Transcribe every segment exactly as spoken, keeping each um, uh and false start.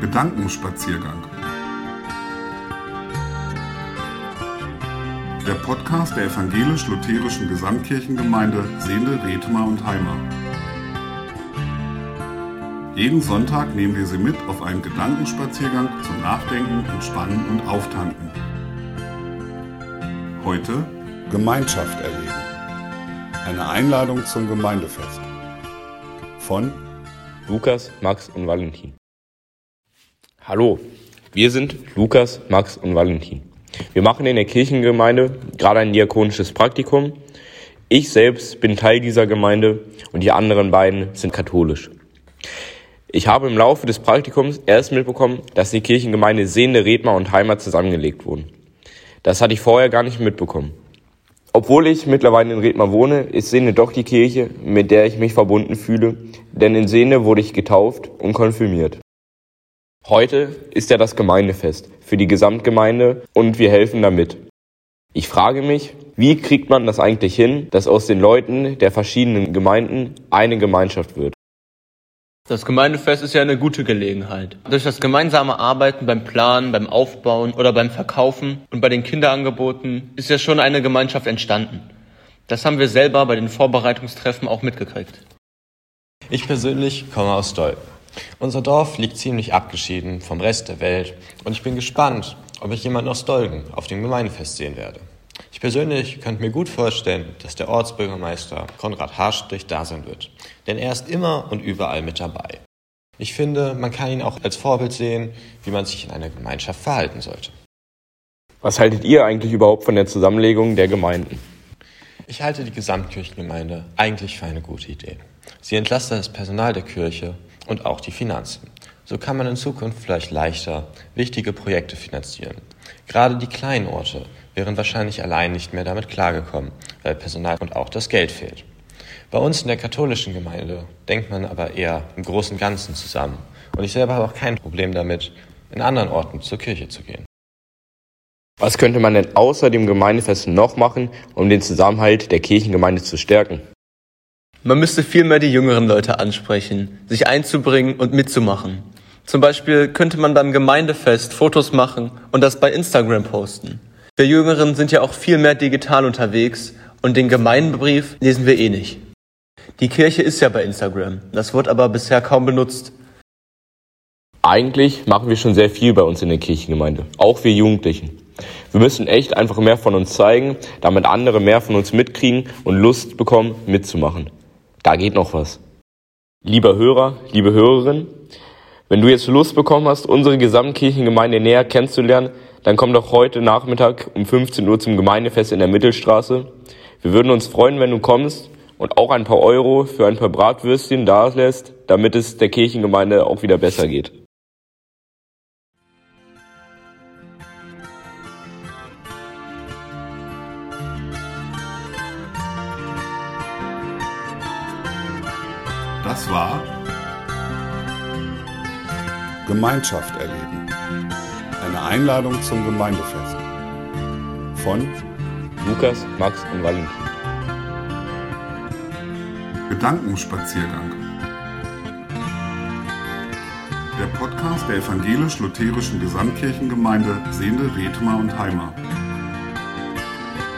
Gedankenspaziergang. Der Podcast der evangelisch-lutherischen Gesamtkirchengemeinde Sehnde, Rethmar und Heimar. Jeden Sonntag nehmen wir Sie mit auf einen Gedankenspaziergang zum Nachdenken, Entspannen und Auftanken. Heute Gemeinschaft erleben. Eine Einladung zum Gemeindefest. Von Lukas, Max und Valentin. Hallo, wir sind Lukas, Max und Valentin. Wir machen in der Kirchengemeinde gerade ein diakonisches Praktikum. Ich selbst bin Teil dieser Gemeinde und die anderen beiden sind katholisch. Ich habe im Laufe des Praktikums erst mitbekommen, dass die Kirchengemeinde Sehnde, Rethmar und Heimar zusammengelegt wurden. Das hatte ich vorher gar nicht mitbekommen. Obwohl ich mittlerweile in Rethmar wohne, ist Sehnde doch die Kirche, mit der ich mich verbunden fühle, denn in Sehnde wurde ich getauft und konfirmiert. Heute ist ja das Gemeindefest für die Gesamtgemeinde und wir helfen damit. Ich frage mich, wie kriegt man das eigentlich hin, dass aus den Leuten der verschiedenen Gemeinden eine Gemeinschaft wird? Das Gemeindefest ist ja eine gute Gelegenheit. Durch das gemeinsame Arbeiten beim Planen, beim Aufbauen oder beim Verkaufen und bei den Kinderangeboten ist ja schon eine Gemeinschaft entstanden. Das haben wir selber bei den Vorbereitungstreffen auch mitgekriegt. Ich persönlich komme aus Deuel. Unser Dorf liegt ziemlich abgeschieden vom Rest der Welt und ich bin gespannt, ob ich jemanden aus Dolgen auf dem Gemeindefest sehen werde. Ich persönlich könnte mir gut vorstellen, dass der Ortsbürgermeister Konrad Harstrich da sein wird, denn er ist immer und überall mit dabei. Ich finde, man kann ihn auch als Vorbild sehen, wie man sich in einer Gemeinschaft verhalten sollte. Was haltet ihr eigentlich überhaupt von der Zusammenlegung der Gemeinden? Ich halte die Gesamtkirchengemeinde eigentlich für eine gute Idee. Sie entlastet das Personal der Kirche und auch die Finanzen. So kann man in Zukunft vielleicht leichter wichtige Projekte finanzieren. Gerade die kleinen Orte wären wahrscheinlich allein nicht mehr damit klargekommen, weil Personal und auch das Geld fehlt. Bei uns in der katholischen Gemeinde denkt man aber eher im Großen und Ganzen zusammen. Und ich selber habe auch kein Problem damit, in anderen Orten zur Kirche zu gehen. Was könnte man denn außer dem Gemeindefest noch machen, um den Zusammenhalt der Kirchengemeinde zu stärken? Man müsste vielmehr die jüngeren Leute ansprechen, sich einzubringen und mitzumachen. Zum Beispiel könnte man beim Gemeindefest Fotos machen und das bei Instagram posten. Wir Jüngeren sind ja auch viel mehr digital unterwegs und den Gemeindebrief lesen wir eh nicht. Die Kirche ist ja bei Instagram, das wird aber bisher kaum benutzt. Eigentlich machen wir schon sehr viel bei uns in der Kirchengemeinde, auch wir Jugendlichen. Wir müssen echt einfach mehr von uns zeigen, damit andere mehr von uns mitkriegen und Lust bekommen, mitzumachen. Da geht noch was. Lieber Hörer, liebe Hörerin, wenn du jetzt Lust bekommen hast, unsere Gesamtkirchengemeinde näher kennenzulernen, dann komm doch heute Nachmittag um fünfzehn Uhr zum Gemeindefest in der Mittelstraße. Wir würden uns freuen, wenn du kommst und auch ein paar Euro für ein paar Bratwürstchen da lässt, damit es der Kirchengemeinde auch wieder besser geht. Das war Gemeinschaft erleben. Eine Einladung zum Gemeindefest. Von Lukas, Max und Valentin. Gedankenspaziergang. Der Podcast der evangelisch-lutherischen Gesamtkirchengemeinde Sehnde, Rethmar und Heimar.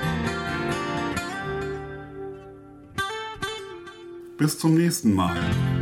Bis zum nächsten Mal.